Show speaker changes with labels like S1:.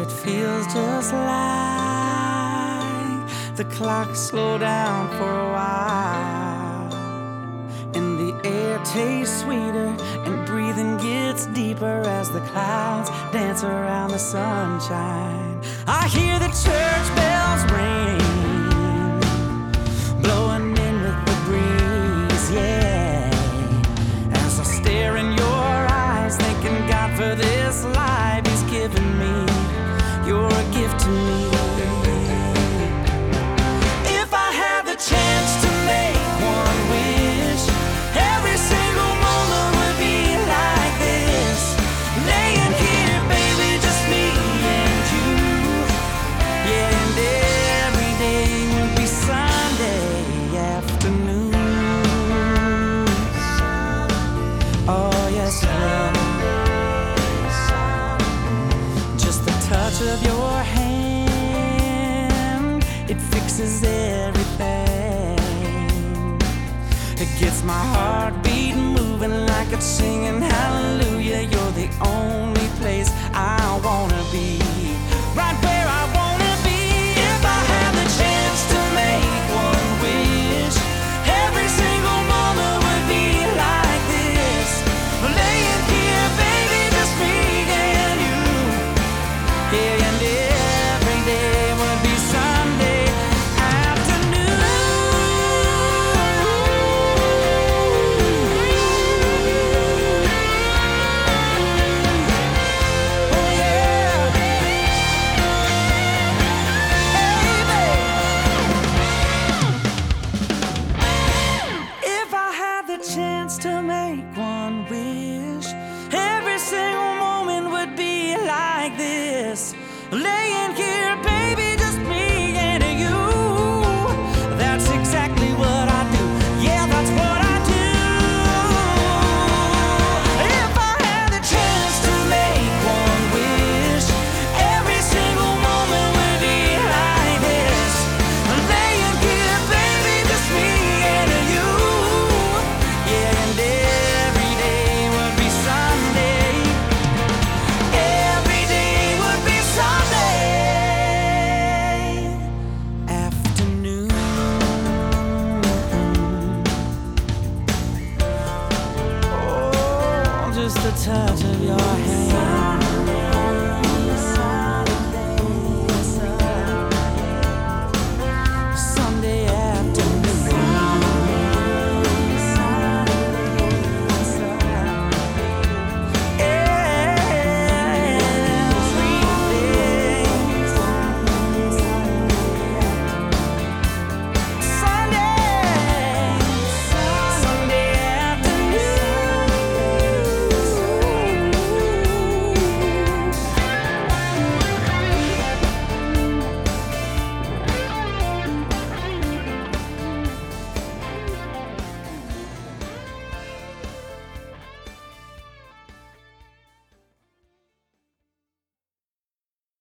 S1: it feels just like the clock slowed down for a while, and the air tastes sweeter and breathing gets deeper as the clouds dance around the sunshine. I hear the church bells ring, blowing in with the breeze, yeah, as I stare in your eyes, thanking God for this life He's given me. You're a gift to me. If I had the chance to make one wish, every single moment would be like this. Laying here, baby, just me and you. Yeah, and every day would be Sunday afternoon. Oh, yes, love. Just the touch of your hand, it fixes everything. It gets my heart beating, moving like it's singing hallelujah. You're the only place I wanna be, right where I wanna be. If I had the chance to make one wish, every single moment would be like this. Laying here, baby, just me and you. Yeah, and every day would be Sunday afternoon. Oh yeah, baby. If I had the chance to make one wish, every single moment would be like this. Laying here, baby, just me and you. That's exactly what I do. Yeah, that's what I do. If I had the chance to make one wish, every single moment would be like this. Laying here, baby, just me and you. Yeah, and every day would be Sunday. Every day would be Sunday afternoon. Oh, just the touch of your hand.